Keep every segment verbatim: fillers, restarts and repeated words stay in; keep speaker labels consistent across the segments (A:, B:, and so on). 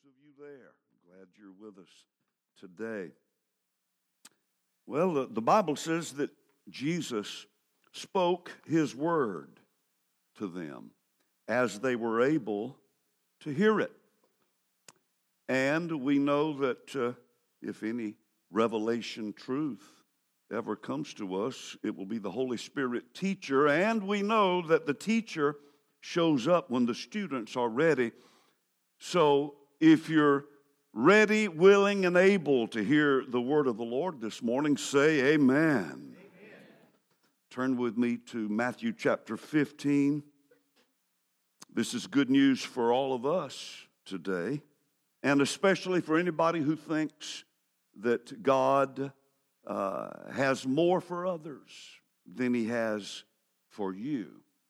A: those of you there, I'm glad you're with us today. Well, the, the Bible says that Jesus spoke his word to them as they were able to hear it. And we know that uh, if any revelation truth ever comes to us, it will be the Holy Spirit teacher. And we know that the teacher shows up when the students are ready. So if you're ready, willing, and able to hear the word of the Lord this morning, say amen. Amen. Turn with me to Matthew chapter fifteen. This is good news for all of us today, and especially for anybody who thinks that God uh, has more for others than he has for you.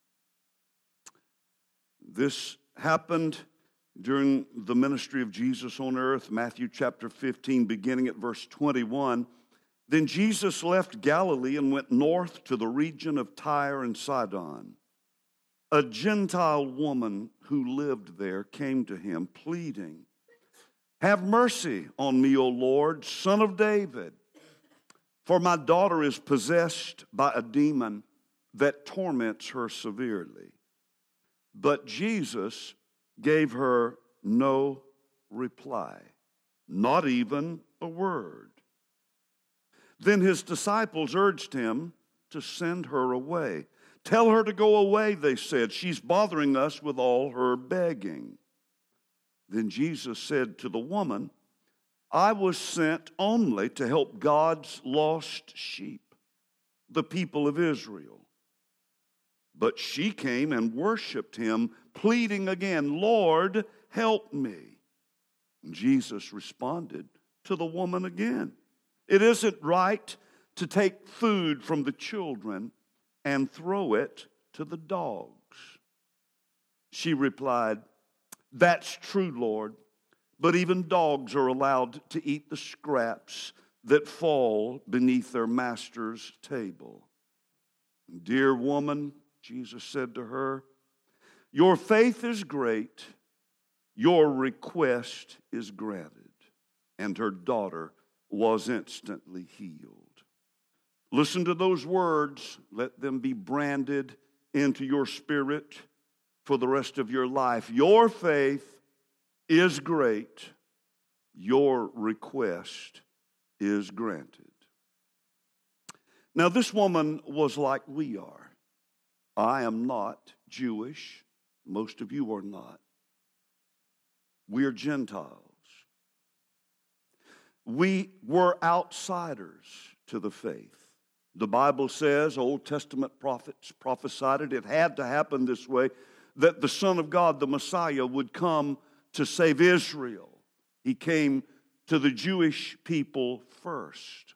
A: This happened during the ministry of Jesus on earth, Matthew chapter fifteen, beginning at verse twenty-one. Then Jesus left Galilee and went north to the region of Tyre and Sidon. A Gentile woman who lived there came to him, pleading, "Have mercy on me, O Lord, Son of David, for my daughter is possessed by a demon that torments her severely." But Jesus gave her no reply, not even a word. Then his disciples urged him to send her away. "Tell her to go away," they said. "She's bothering us with all her begging." Then Jesus said to the woman, "I was sent only to help God's lost sheep, the people of Israel." But she came and worshiped him, pleading again, "Lord, help me." And Jesus responded to the woman again, "It isn't right to take food from the children and throw it to the dogs." She replied, "That's true, Lord, but even dogs are allowed to eat the scraps that fall beneath their master's table." "Dear woman," Jesus said to her, "your faith is great. Your request is granted." And her daughter was instantly healed. Listen to those words. Let them be branded into your spirit for the rest of your life. Your faith is great. Your request is granted. Now, this woman was like we are. I am not Jewish. Most of you are not. We are Gentiles. We were outsiders to the faith. The Bible says, Old Testament prophets prophesied it. It had to happen this way, that the Son of God, the Messiah, would come to save Israel. He came to the Jewish people first.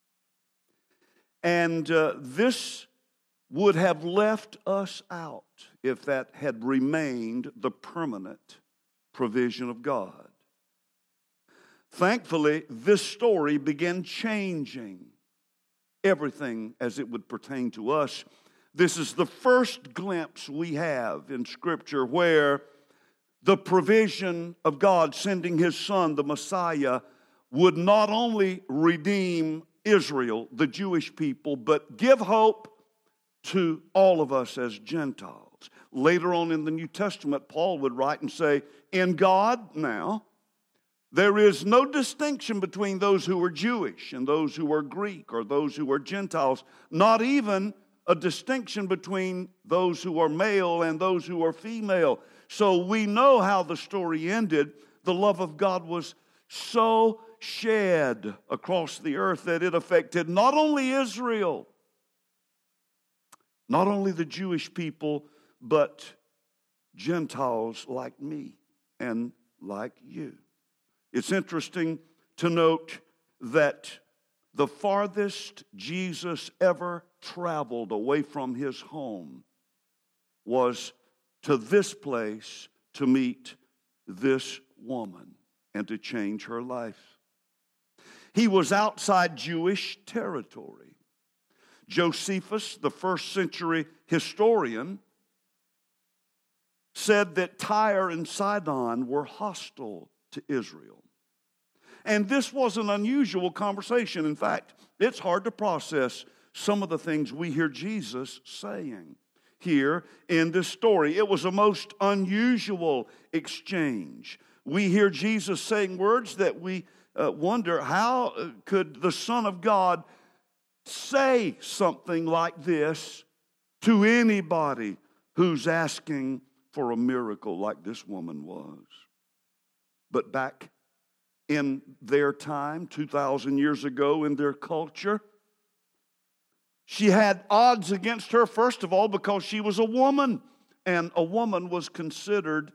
A: And uh, this would have left us out if that had remained the permanent provision of God. Thankfully, this story began changing everything as it would pertain to us. This is the first glimpse we have in Scripture where the provision of God sending his Son, the Messiah, would not only redeem Israel, the Jewish people, but give hope to all of us as Gentiles. Later on in the New Testament, Paul would write and say, "In God now, there is no distinction between those who are Jewish and those who are Greek or those who are Gentiles, not even a distinction between those who are male and those who are female." So we know how the story ended. The love of God was so shed across the earth that it affected not only Israel, not only the Jewish people, but Gentiles like me and like you. It's interesting to note that the farthest Jesus ever traveled away from his home was to this place to meet this woman and to change her life. He was outside Jewish territory. Josephus, the first century historian, said that Tyre and Sidon were hostile to Israel. And this was an unusual conversation. In fact, it's hard to process some of the things we hear Jesus saying here in this story. It was a most unusual exchange. We hear Jesus saying words that we uh, wonder, how could the Son of God say something like this to anybody who's asking for a miracle like this woman was? But back in their time, two thousand years ago, in their culture, she had odds against her, first of all, because she was a woman. And a woman was considered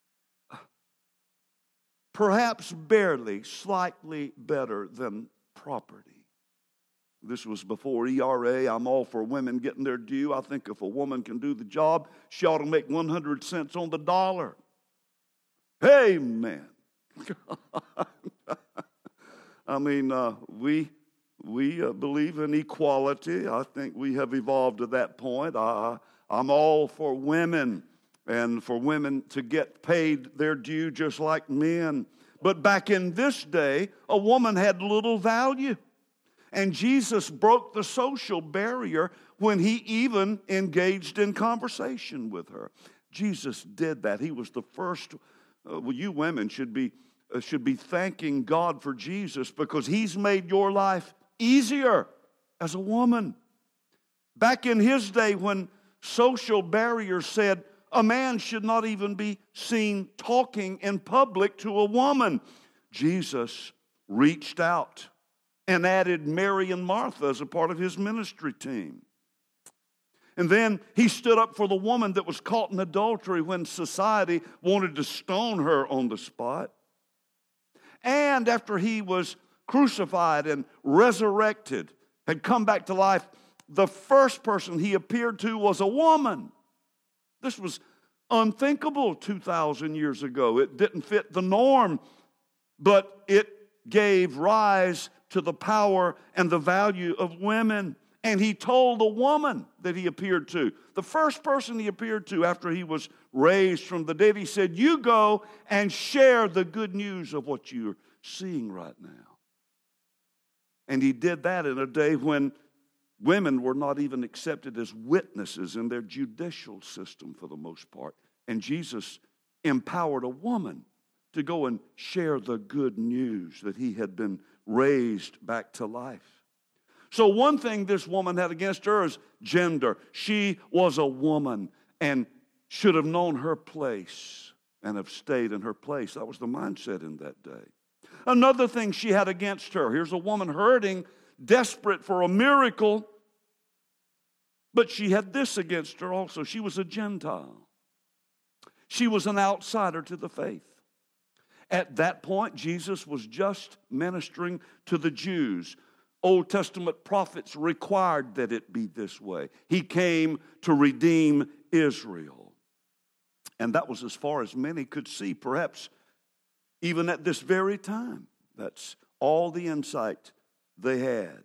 A: perhaps barely, slightly better than property. This was before E R A. I'm all for women getting their due. I think if a woman can do the job, she ought to make one hundred cents on the dollar. Amen. I mean, uh, we we uh, believe in equality. I think we have evolved to that point. I, I'm all for women and for women to get paid their due just like men. But back in this day, a woman had little value. And Jesus broke the social barrier when he even engaged in conversation with her. Jesus did that. He was the first. Uh, well, you women should be uh, should be thanking God for Jesus, because he's made your life easier as a woman. Back in his day, when social barriers said a man should not even be seen talking in public to a woman, Jesus reached out and added Mary and Martha as a part of his ministry team. And then he stood up for the woman that was caught in adultery when society wanted to stone her on the spot. And after he was crucified and resurrected, had come back to life, the first person he appeared to was a woman. This was unthinkable two thousand years ago. It didn't fit the norm, but it gave rise to the power and the value of women. And he told the woman that he appeared to, the first person he appeared to after he was raised from the dead, he said, you go and share the good news of what you're seeing right now. And he did that in a day when women were not even accepted as witnesses in their judicial system for the most part. And Jesus empowered a woman to go and share the good news that he had been raised back to life. So one thing this woman had against her is gender. She was a woman and should have known her place and have stayed in her place. That was the mindset in that day. Another thing she had against her, here's a woman hurting, desperate for a miracle, but she had this against her also. She was a Gentile. She was an outsider to the faith. At that point, Jesus was just ministering to the Jews. Old Testament prophets required that it be this way. He came to redeem Israel. And that was as far as many could see, perhaps even at this very time. That's all the insight they had.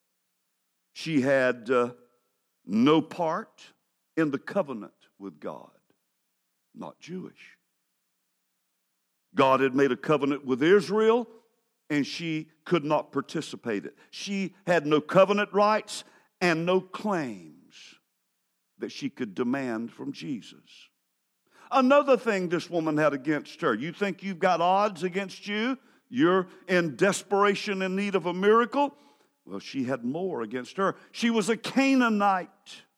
A: She had uh, no part in the covenant with God, not Jewish. God had made a covenant with Israel, and she could not participate in it. She had no covenant rights and no claims that she could demand from Jesus. Another thing this woman had against her, you think you've got odds against you? You're in desperation in need of a miracle? Well, she had more against her. She was a Canaanite.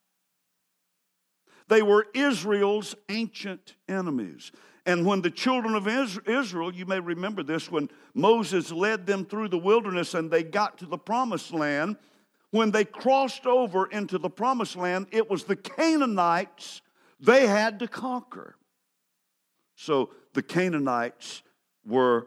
A: They were Israel's ancient enemies. And when the children of Israel, you may remember this, when Moses led them through the wilderness and they got to the promised land, when they crossed over into the promised land, it was the Canaanites they had to conquer. So the Canaanites were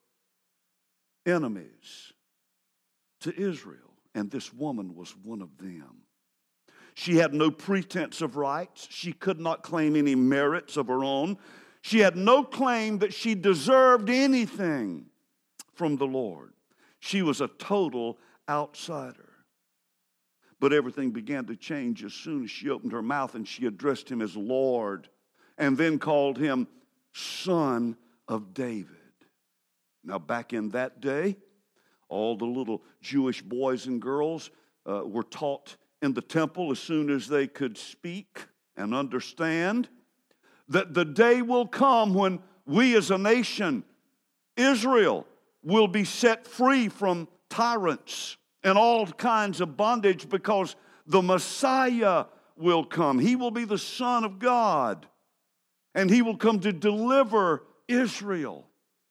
A: enemies to Israel, and this woman was one of them. She had no pretense of rights. She could not claim any merits of her own. She had no claim that she deserved anything from the Lord. She was a total outsider. But everything began to change as soon as she opened her mouth and she addressed him as Lord, and then called him Son of David. Now, back in that day, all the little Jewish boys and girls uh, were taught in the temple as soon as they could speak and understand that the day will come when we as a nation, Israel, will be set free from tyrants and all kinds of bondage because the Messiah will come. He will be the Son of God, and He will come to deliver Israel.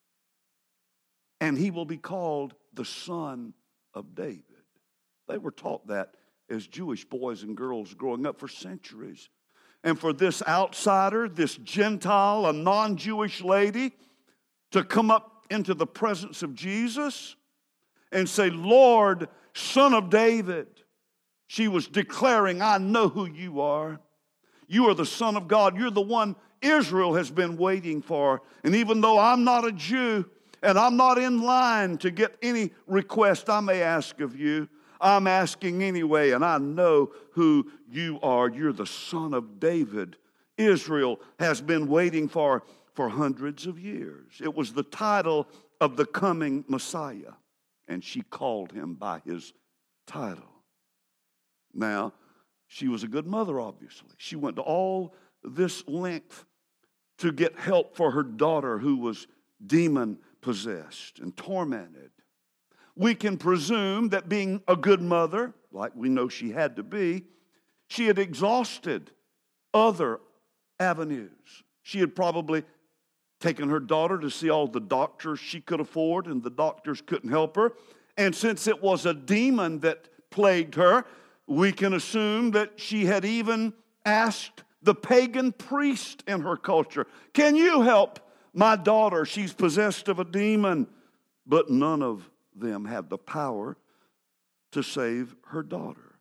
A: And He will be called the Son of David. They were taught that as Jewish boys and girls growing up for centuries. And for this outsider, this Gentile, a non-Jewish lady, to come up into the presence of Jesus and say, Lord, Son of David, she was declaring, I know who you are. You are the Son of God. You're the one Israel has been waiting for. And even though I'm not a Jew and I'm not in line to get any request I may ask of you, I'm asking anyway, and I know who you are. You're the Son of David. Israel has been waiting for for hundreds of years. It was the title of the coming Messiah, and she called him by his title. Now, she was a good mother, obviously. She went to all this length to get help for her daughter who was demon-possessed and tormented. We can presume that being a good mother, like we know she had to be, she had exhausted other avenues. She had probably taken her daughter to see all the doctors she could afford, and the doctors couldn't help her. And since it was a demon that plagued her, we can assume that she had even asked the pagan priest in her culture, can you help my daughter? She's possessed of a demon. But none of them had the power to save her daughter.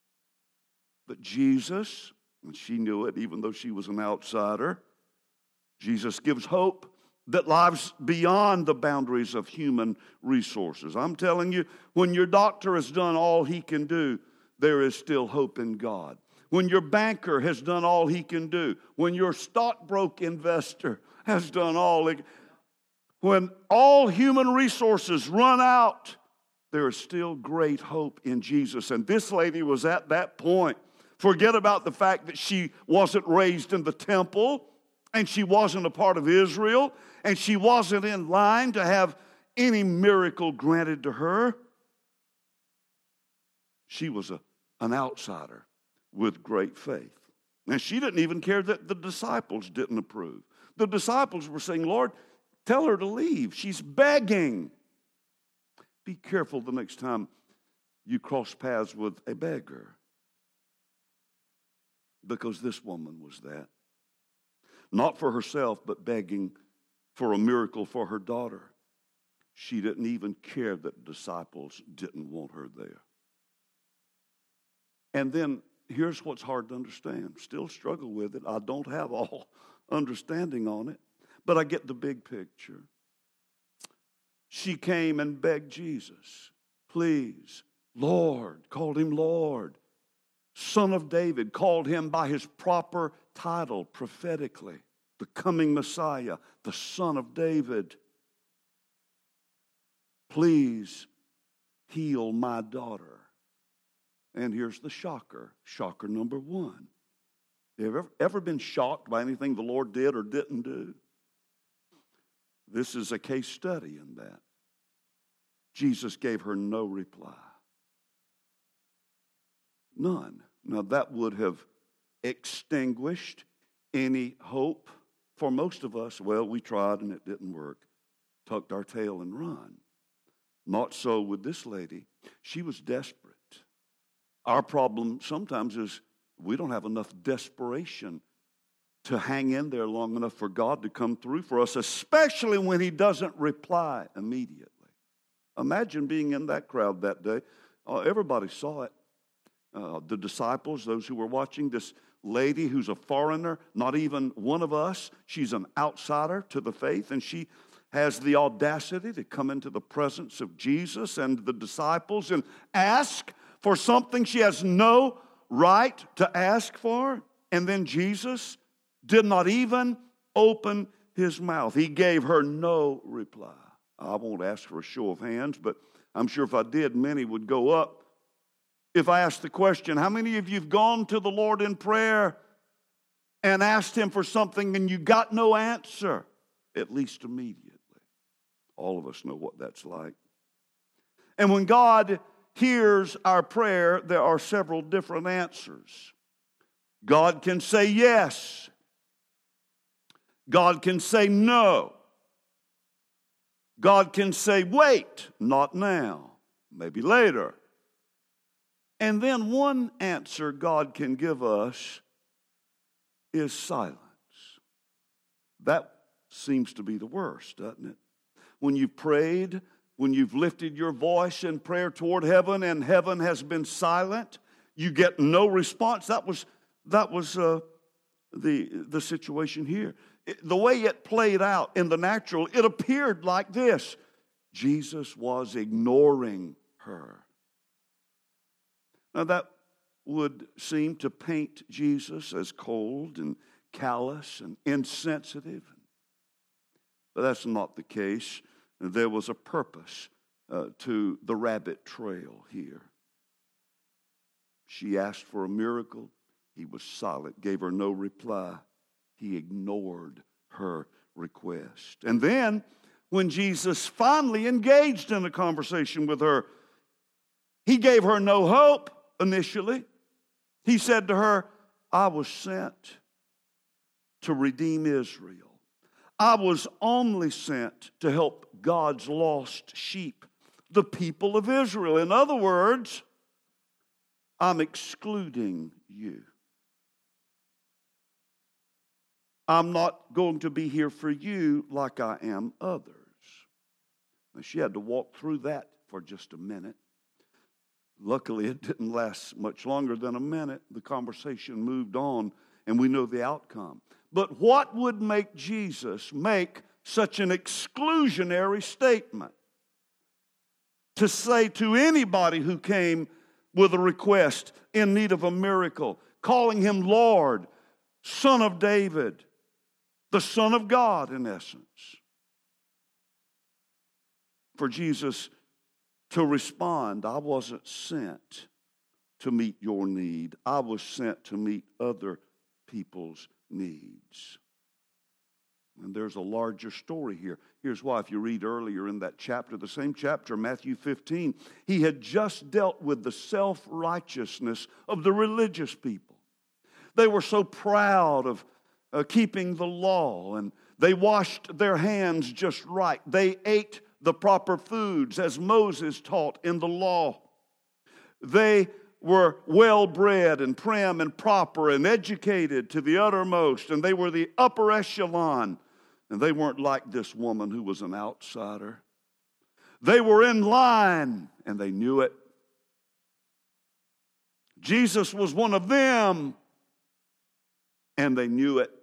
A: But Jesus, and she knew it even though she was an outsider, Jesus gives hope that lies beyond the boundaries of human resources. I'm telling you, when your doctor has done all he can do, there is still hope in God. When your banker has done all he can do, when your stockbroker investor has done all he can, when all human resources run out, there is still great hope in Jesus. And this lady was at that point. Forget about the fact that she wasn't raised in the temple, and she wasn't a part of Israel, and she wasn't in line to have any miracle granted to her. She was a, an outsider with great faith. And she didn't even care that the disciples didn't approve. The disciples were saying, Lord, tell her to leave. She's begging. Be careful the next time you cross paths with a beggar, because this woman was that. Not for herself, but begging for a miracle for her daughter. She didn't even care that the disciples didn't want her there. And then here's what's hard to understand. Still struggle with it. I don't have all understanding on it, but I get the big picture. She came and begged Jesus, please, Lord, called him Lord. Son of David, called him by his proper title prophetically, the coming Messiah, the Son of David. Please heal my daughter. And here's the shocker, shocker number one. Have you ever, ever been shocked by anything the Lord did or didn't do? This is a case study in that. Jesus gave her no reply. None. Now that would have extinguished any hope for most of us. Well, we tried and it didn't work. Tucked our tail and run. Not so with this lady. She was desperate. Our problem sometimes is we don't have enough desperation to hang in there long enough for God to come through for us, especially when he doesn't reply immediately. Imagine being in that crowd that day. Uh, everybody saw it. Uh, the disciples, those who were watching, this lady who's a foreigner, not even one of us. She's an outsider to the faith, and she has the audacity to come into the presence of Jesus and the disciples and ask for something she has no right to ask for. And then Jesus did not even open his mouth. He gave her no reply. I won't ask for a show of hands, but I'm sure if I did, many would go up. If I asked the question, how many of you have gone to the Lord in prayer and asked Him for something and you got no answer, at least immediately? All of us know what that's like. And when God hears our prayer, there are several different answers. God can say yes. God can say no. God can say, wait, not now, maybe later. And then one answer God can give us is silence. That seems to be the worst, doesn't it? When you've prayed, when you've lifted your voice in prayer toward heaven and heaven has been silent, you get no response. That was, that was uh, the, the situation here. It, the way it played out in the natural, it appeared like this. Jesus was ignoring her. Now that would seem to paint Jesus as cold and callous and insensitive. But that's not the case. There was a purpose uh, to the rabbit trail here. She asked for a miracle. He was silent, gave her no reply. He ignored her request. And then, when Jesus finally engaged in a conversation with her, He gave her no hope initially. He said to her, I was sent to redeem Israel. I was only sent to help God's lost sheep, the people of Israel. In other words, I'm excluding you. I'm not going to be here for you like I am others. Now, she had to walk through that for just a minute. Luckily, it didn't last much longer than a minute. The conversation moved on, and we know the outcome. But what would make Jesus make such an exclusionary statement? To say to anybody who came with a request in need of a miracle, calling Him Lord, Son of David, the Son of God in essence. For Jesus to respond, I wasn't sent to meet your need. I was sent to meet other people's needs. And there's a larger story here. Here's why. If you read earlier in that chapter, the same chapter, Matthew fifteen, He had just dealt with the self-righteousness of the religious people. They were so proud of uh, keeping the law, and they washed their hands just right. They ate the proper foods as Moses taught in the law. They were well-bred and prim and proper and educated to the uttermost, and they were the upper echelon. And they weren't like this woman who was an outsider. They were in line, and they knew it. Jesus was one of them, and they knew it.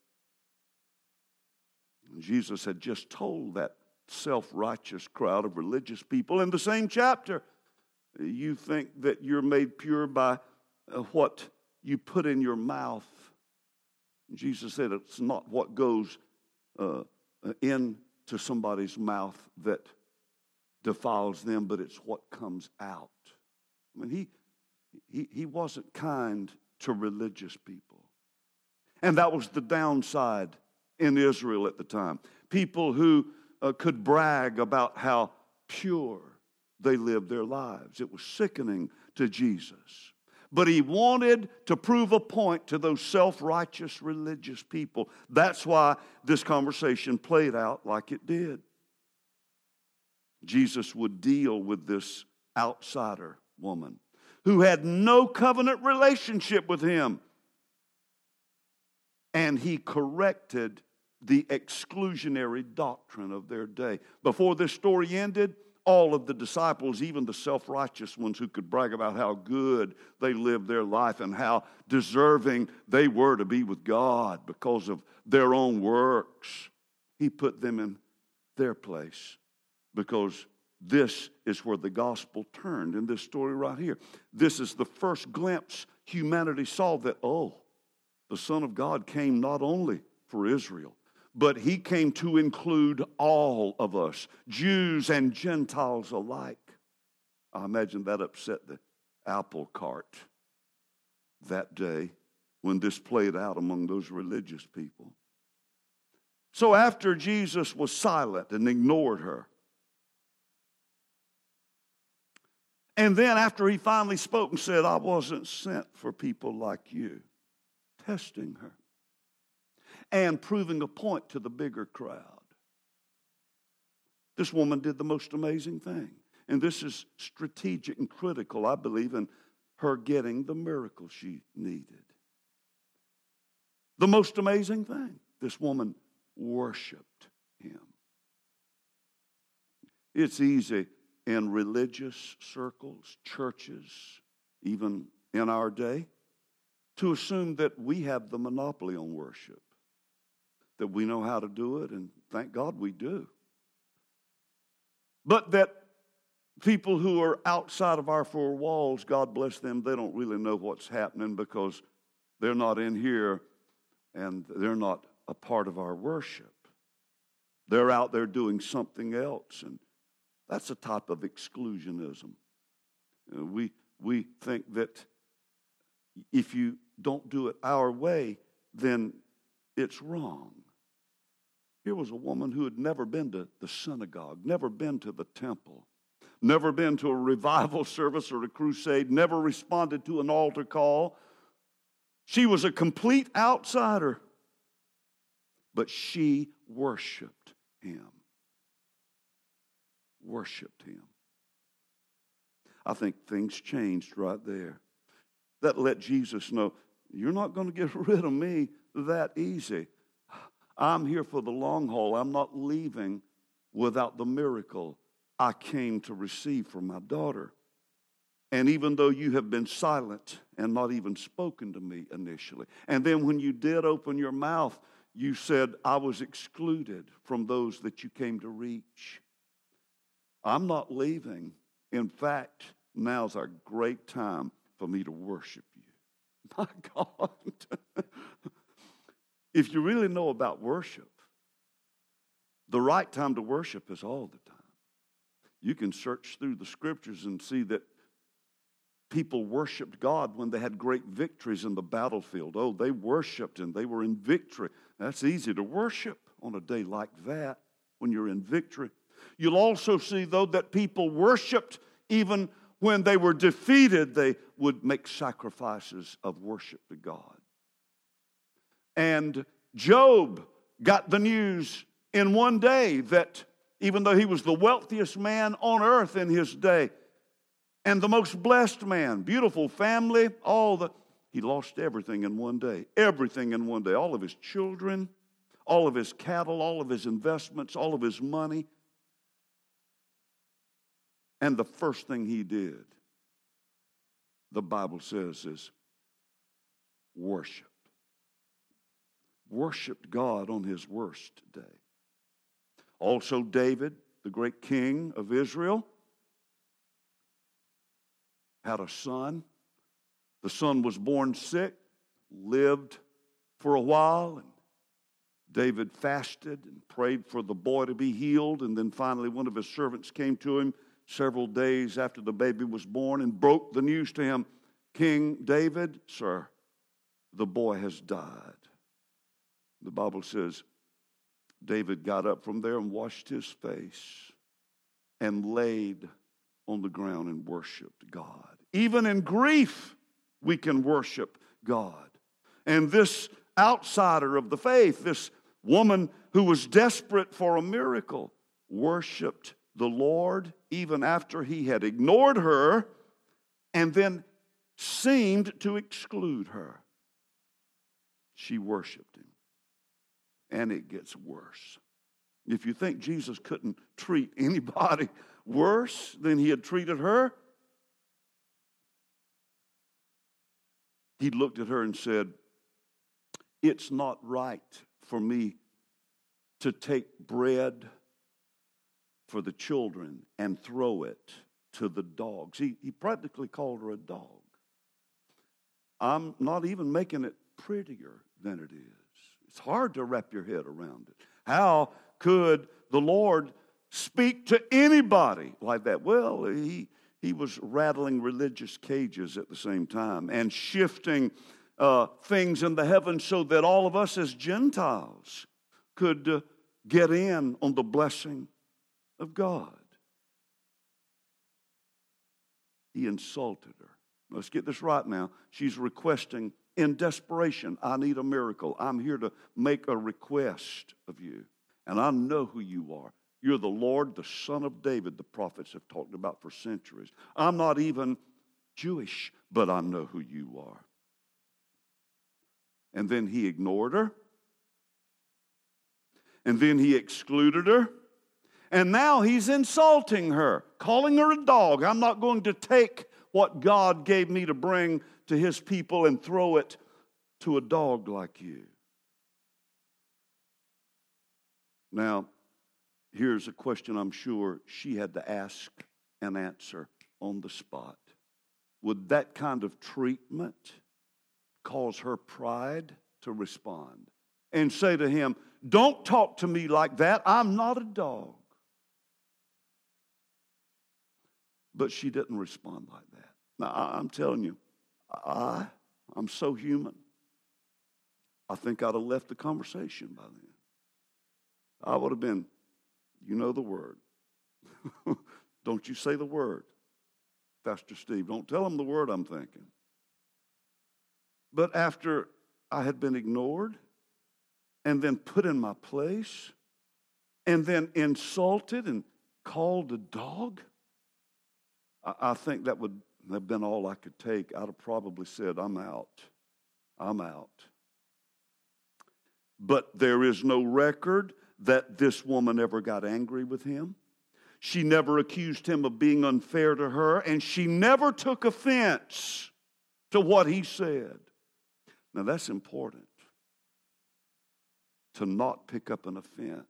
A: And Jesus had just told that self-righteous crowd of religious people in the same chapter, you think that you're made pure by uh, what you put in your mouth. Jesus said it's not what goes uh, into somebody's mouth that defiles them, but it's what comes out. I mean, he, he, he wasn't kind to religious people. And that was the downside in Israel at the time. People who uh, could brag about how pure they lived their lives. It was sickening to Jesus. But He wanted to prove a point to those self-righteous religious people. That's why this conversation played out like it did. Jesus would deal with this outsider woman who had no covenant relationship with Him. And He corrected the exclusionary doctrine of their day. Before this story ended, all of the disciples, even the self-righteous ones who could brag about how good they lived their life and how deserving they were to be with God because of their own works, He put them in their place because this is where the gospel turned in this story right here. This is the first glimpse humanity saw that, oh, the Son of God came not only for Israel, but he came to include all of us, Jews and Gentiles alike. I imagine that upset the apple cart that day when this played out among those religious people. So after Jesus was silent and ignored her, and then after he finally spoke and said, I wasn't sent for people like you, testing her and proving a point to the bigger crowd, this woman did the most amazing thing. And this is strategic and critical, I believe, in her getting the miracle she needed. The most amazing thing, this woman worshiped him. It's easy in religious circles, churches, even in our day, to assume that we have the monopoly on worship, that we know how to do it, and thank God we do. But that people who are outside of our four walls, God bless them, they don't really know what's happening because they're not in here and they're not a part of our worship. They're out there doing something else, and that's a type of exclusionism. You know, we, we think that if you don't do it our way, then it's wrong. Here was a woman who had never been to the synagogue, never been to the temple, never been to a revival service or a crusade, never responded to an altar call. She was a complete outsider, but she worshiped him. Worshiped him. I think things changed right there. That let Jesus know, you're not going to get rid of me that easy. I'm here for the long haul. I'm not leaving without the miracle I came to receive from my daughter. And even though you have been silent and not even spoken to me initially, and then when you did open your mouth, you said, I was excluded from those that you came to reach. I'm not leaving. In fact, now's a great time for me to worship you. My God. If you really know about worship, the right time to worship is all the time. You can search through the scriptures and see that people worshiped God when they had great victories in the battlefield. Oh, they worshiped and they were in victory. That's easy to worship on a day like that when you're in victory. You'll also see, though, that people worshiped even when they were defeated. They would make sacrifices of worship to God. And Job got the news in one day that even though he was the wealthiest man on earth in his day and the most blessed man, beautiful family, all the, he lost everything in one day. Everything in one day. All of his children, all of his cattle, all of his investments, all of his money. And the first thing he did, the Bible says, is worship. Worshipped God on his worst day. Also David, the great king of Israel, had a son. The son was born sick, lived for a while, and David fasted and prayed for the boy to be healed, and then finally one of his servants came to him several days after the baby was born and broke the news to him, King David, sir, the boy has died. The Bible says David got up from there and washed his face and laid on the ground and worshiped God. Even in grief, we can worship God. And this outsider of the faith, this woman who was desperate for a miracle, worshiped the Lord even after he had ignored her and then seemed to exclude her. She worshiped him. And it gets worse. If you think Jesus couldn't treat anybody worse than he had treated her, he looked at her and said, it's not right for me to take bread for the children and throw it to the dogs. He, he practically called her a dog. I'm not even making it prettier than it is. It's hard to wrap your head around it. How could the Lord speak to anybody like that? Well, he, he was rattling religious cages at the same time and shifting uh, things in the heavens so that all of us as Gentiles could uh, get in on the blessing of God. He insulted her. Let's get this right now. She's requesting in desperation, I need a miracle. I'm here to make a request of you. And I know who you are. You're the Lord, the Son of David, the prophets have talked about for centuries. I'm not even Jewish, but I know who you are. And then he ignored her. And then he excluded her. And now he's insulting her, calling her a dog. I'm not going to take what God gave me to bring to his people and throw it to a dog like you. Now, here's a question I'm sure she had to ask and answer on the spot. Would that kind of treatment cause her pride to respond and say to him, don't talk to me like that, I'm not a dog? But she didn't respond like that. Now, I'm telling you, I, I'm so human. I think I'd have left the conversation by then. I would have been, you know the word. Don't you say the word, Pastor Steve. Don't tell him the word I'm thinking. But after I had been ignored and then put in my place and then insulted and called a dog, I, I think that would have been all I could take. I'd have probably said, I'm out. I'm out. But there is no record that this woman ever got angry with him. She never accused him of being unfair to her, and she never took offense to what he said. Now that's important, to not pick up an offense.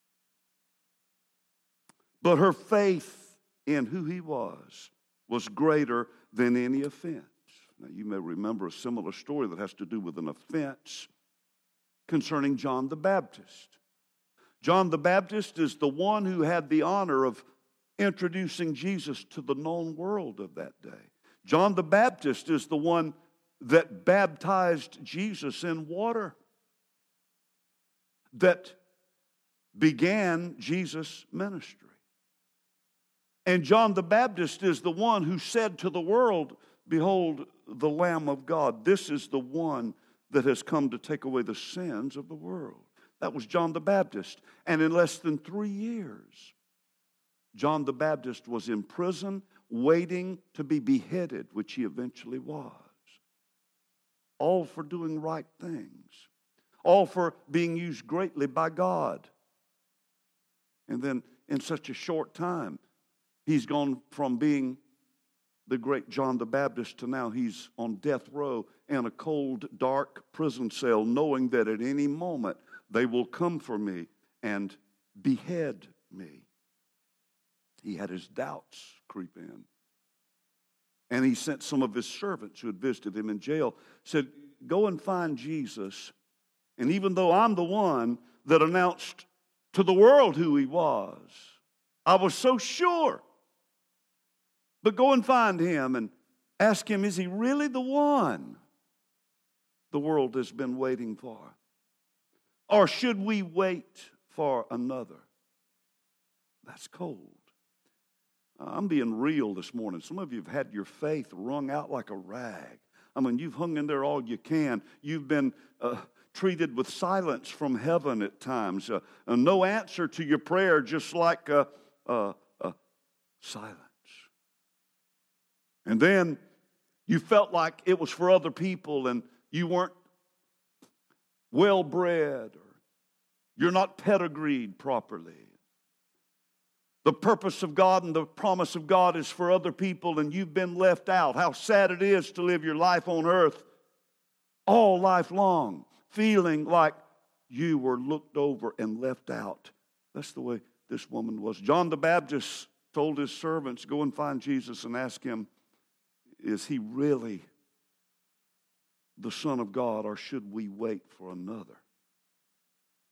A: But her faith in who he was was greater than any offense. Now you may remember a similar story that has to do with an offense concerning John the Baptist. John the Baptist is the one who had the honor of introducing Jesus to the known world of that day. John the Baptist is the one that baptized Jesus in water, that began Jesus' ministry. And John the Baptist is the one who said to the world, behold, the Lamb of God. This is the one that has come to take away the sins of the world. That was John the Baptist. And in less than three years, John the Baptist was in prison waiting to be beheaded, which he eventually was. All for doing right things. All for being used greatly by God. And then in such a short time, he's gone from being the great John the Baptist to now he's on death row in a cold, dark prison cell, knowing that at any moment they will come for me and behead me. He had his doubts creep in. And he sent some of his servants who had visited him in jail, said, go and find Jesus. And even though I'm the one that announced to the world who he was, I was so sure. But go and find him and ask him, is he really the one the world has been waiting for? Or should we wait for another? That's cold. I'm being real this morning. Some of you have had your faith wrung out like a rag. I mean, you've hung in there all you can. You've been uh, treated with silence from heaven at times. Uh, uh, no answer to your prayer, just like uh, uh, uh, silence. And then you felt like it was for other people and you weren't well-bred or you're not pedigreed properly. The purpose of God and the promise of God is for other people and you've been left out. How sad it is to live your life on earth all life long, feeling like you were looked over and left out. That's the way this woman was. John the Baptist told his servants, go and find Jesus and ask him, is he really the Son of God, or should we wait for another?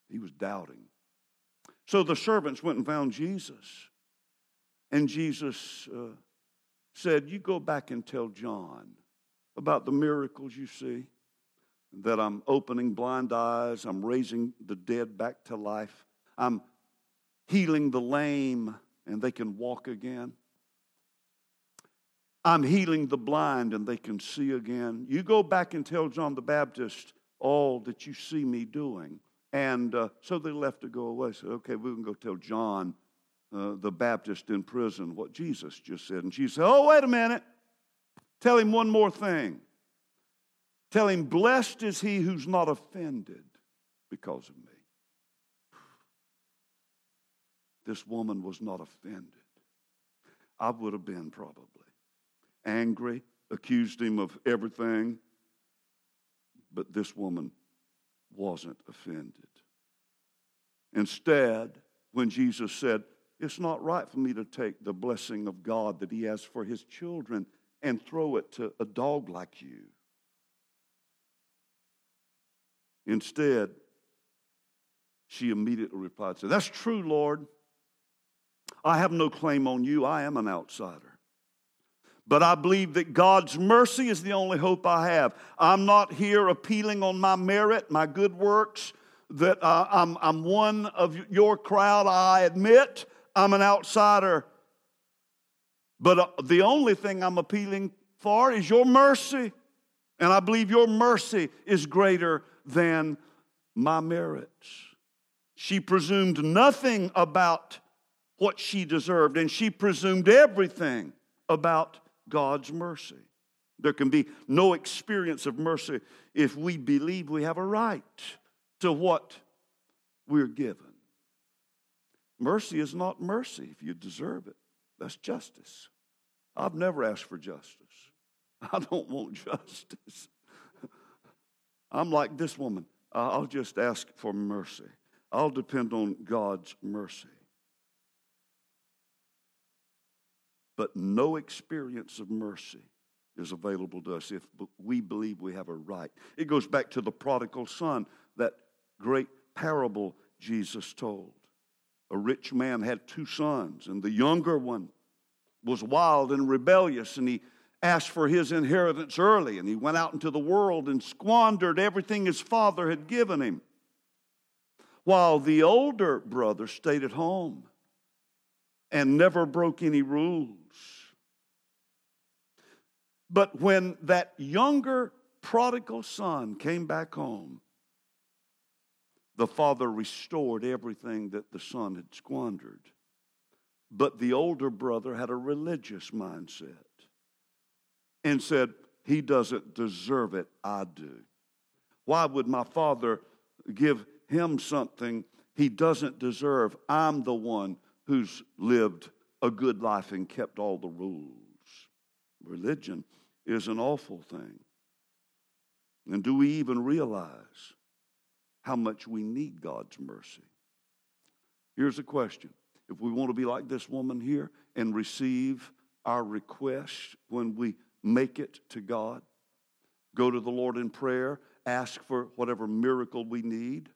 A: He was doubting. So the servants went and found Jesus. And Jesus uh, said, you go back and tell John about the miracles you see, that I'm opening blind eyes, I'm raising the dead back to life, I'm healing the lame and they can walk again. I'm healing the blind and they can see again. You go back and tell John the Baptist all that you see me doing. And uh, so they left to go away. Said, okay, we can go tell John uh, the Baptist in prison what Jesus just said. And Jesus said, oh, wait a minute. Tell him one more thing. Tell him, blessed is he who's not offended because of me. This woman was not offended. I would have been probably. Angry, accused him of everything. But this woman wasn't offended. Instead, when Jesus said, it's not right for me to take the blessing of God that he has for his children and throw it to a dog like you. Instead, she immediately replied, said, that's true, Lord. I have no claim on you. I am an outsider. But I believe that God's mercy is the only hope I have. I'm not here appealing on my merit, my good works, that uh, I'm, I'm one of your crowd. I admit I'm an outsider. But uh, the only thing I'm appealing for is your mercy. And I believe your mercy is greater than my merits. She presumed nothing about what she deserved, and she presumed everything about God's mercy. There can be no experience of mercy if we believe we have a right to what we're given. Mercy is not mercy if you deserve it. That's justice. I've never asked for justice. I don't want justice. I'm like this woman. I'll just ask for mercy. I'll depend on God's mercy. But no experience of mercy is available to us if we believe we have a right. It goes back to the prodigal son, that great parable Jesus told. A rich man had two sons, and the younger one was wild and rebellious, and he asked for his inheritance early, and he went out into the world and squandered everything his father had given him, while the older brother stayed at home and never broke any rules. But when that younger prodigal son came back home, the father restored everything that the son had squandered. But the older brother had a religious mindset and said, he doesn't deserve it, I do. Why would my father give him something he doesn't deserve? I'm the one who's lived a good life and kept all the rules. Religion is an awful thing. And do we even realize how much we need God's mercy? Here's a question. If we want to be like this woman here and receive our request when we make it to God, go to the Lord in prayer, ask for whatever miracle we need,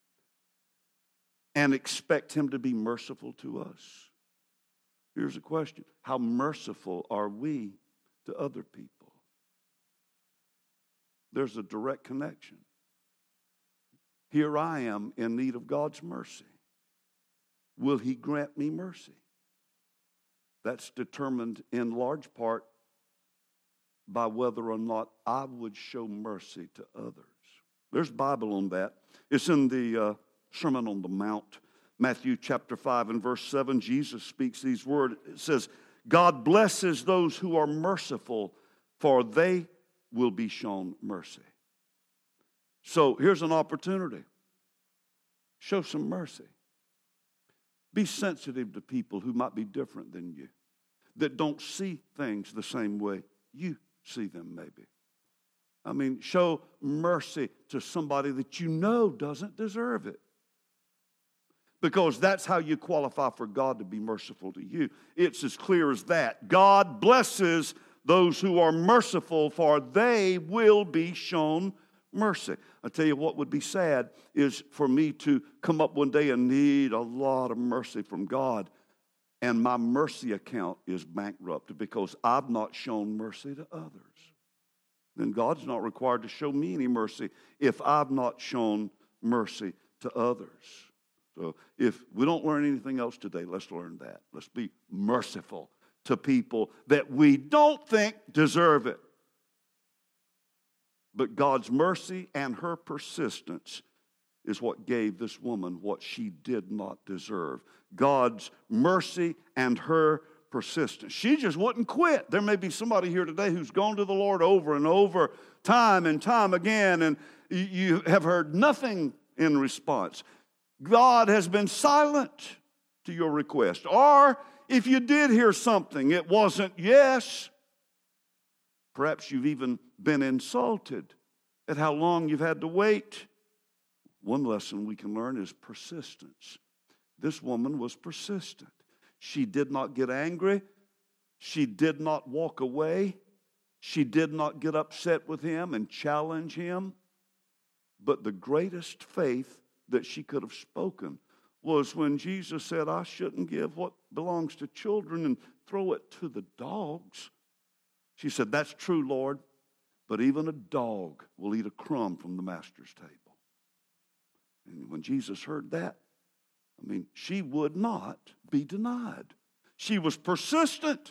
A: and expect him to be merciful to us. Here's a question. How merciful are we to other people? There's a direct connection. Here I am in need of God's mercy. Will he grant me mercy? That's determined in large part by whether or not I would show mercy to others. There's Bible on that. It's in the uh, Sermon on the Mount, Matthew chapter five and verse seven. Jesus speaks these words. It says, God blesses those who are merciful, for they will be shown mercy. So here's an opportunity. Show some mercy. Be sensitive to people who might be different than you, that don't see things the same way you see them maybe. I mean, show mercy to somebody that you know doesn't deserve it. Because that's how you qualify for God to be merciful to you. It's as clear as that. God blesses those who are merciful, for they will be shown mercy. I tell you what would be sad is for me to come up one day and need a lot of mercy from God, and my mercy account is bankrupt because I've not shown mercy to others. Then God's not required to show me any mercy if I've not shown mercy to others. So if we don't learn anything else today, let's learn that. Let's be merciful to people that we don't think deserve it. But God's mercy and her persistence is what gave this woman what she did not deserve. God's mercy and her persistence. She just wouldn't quit. There may be somebody here today who's gone to the Lord over and over, time and time again, and you have heard nothing in response. God has been silent to your request. Or if you did hear something, it wasn't yes. Perhaps you've even been insulted at how long you've had to wait. One lesson we can learn is persistence. This woman was persistent. She did not get angry. She did not walk away. She did not get upset with him and challenge him. But the greatest faith that she could have spoken was when Jesus said, I shouldn't give what belongs to children and throw it to the dogs. She said, that's true, Lord, but even a dog will eat a crumb from the master's table. And when Jesus heard that, I mean, she would not be denied. She was persistent.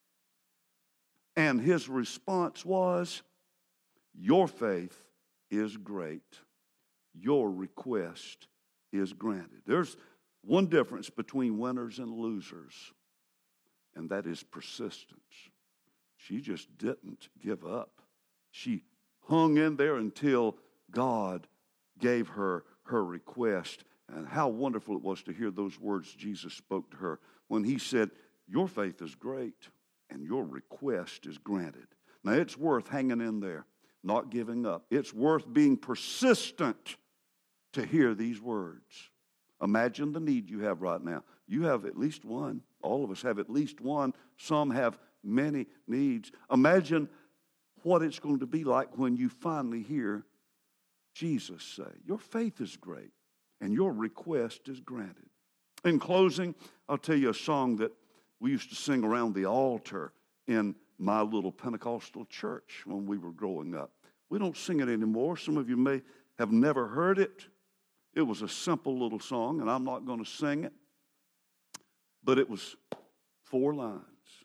A: And his response was, your faith is great. Your request is granted. There's one difference between winners and losers, and that is persistence. She just didn't give up. She hung in there until God gave her her request. And how wonderful it was to hear those words Jesus spoke to her when he said, your faith is great and your request is granted. Now, it's worth hanging in there, not giving up. It's worth being persistent to hear these words. Imagine the need you have right now. You have at least one. All of us have at least one. Some have many needs. Imagine what it's going to be like when you finally hear Jesus say, your faith is great and your request is granted. In closing, I'll tell you a song that we used to sing around the altar in my little Pentecostal church when we were growing up. We don't sing it anymore. Some of you may have never heard it. It was a simple little song, and I'm not going to sing it. But it was four lines.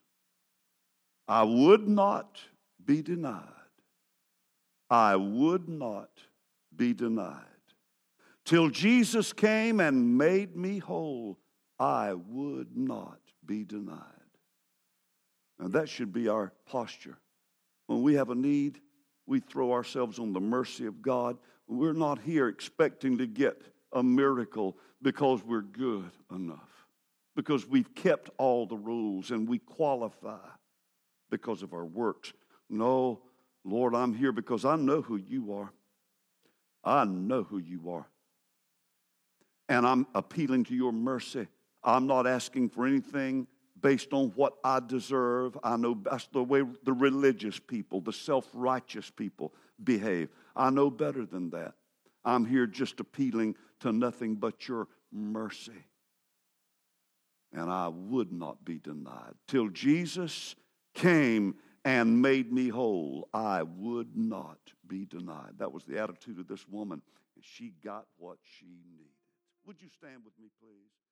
A: I would not be denied. I would not be denied. Till Jesus came and made me whole, I would not be denied. And that should be our posture. When we have a need, we throw ourselves on the mercy of God. We're not here expecting to get a miracle because we're good enough, because we've kept all the rules and we qualify because of our works. No, Lord, I'm here because I know who you are. I know who you are. And I'm appealing to your mercy. I'm not asking for anything based on what I deserve. I know that's the way the religious people, the self-righteous people behave. I know better than that. I'm here just appealing to nothing but your mercy. And I would not be denied. Till Jesus came and made me whole, I would not be denied. That was the attitude of this woman, and she got what she needed. Would you stand with me, please?